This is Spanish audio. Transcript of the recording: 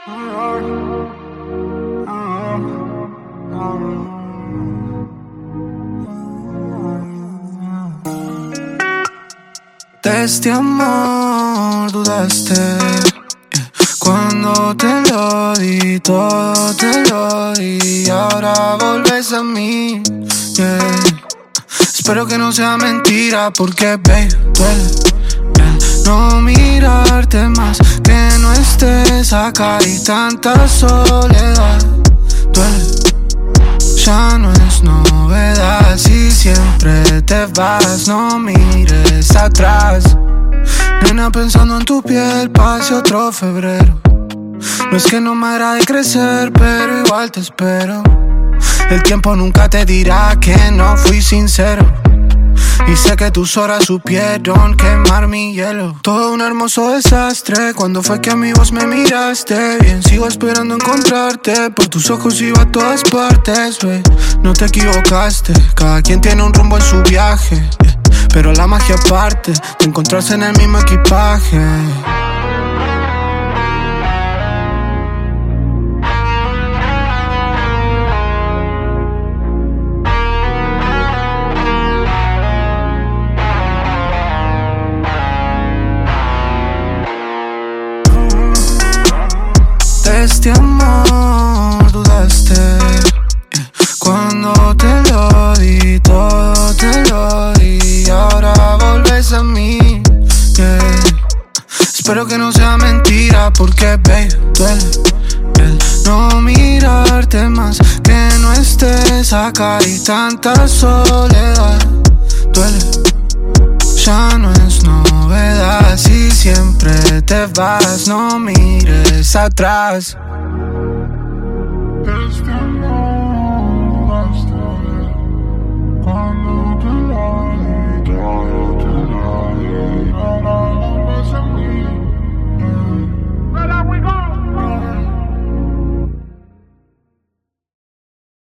De este amor dudaste, cuando te lo di, todo te lo di, y ahora volves a mí, yeah. Espero que no sea mentira, porque babe, duele no mirarte más, que no estés acá y tanta soledad, duele. Ya no es novedad, si siempre te vas, no mires atrás. Nena, pensando en tu piel, pase otro febrero. No es que no me agrade crecer, pero igual te espero. El tiempo nunca te dirá que no fui sincero, y sé que tus horas supieron quemar mi hielo. Todo un hermoso desastre, cuando fue que a mi voz me miraste bien. Sigo esperando encontrarte, por tus ojos iba a todas partes, wey. No te equivocaste, cada quien tiene un rumbo en su viaje, yeah. Pero la magia parte de encontrarse en el mismo equipaje. De este amor dudaste, yeah. Cuando te lo di, todo te lo di, y ahora volves a mí, yeah. Espero que no sea mentira, porque babe, duele no mirarte más, que no estés acá y tanta soledad, duele. Ya no es novedad, si siempre te vas, no mires atrás.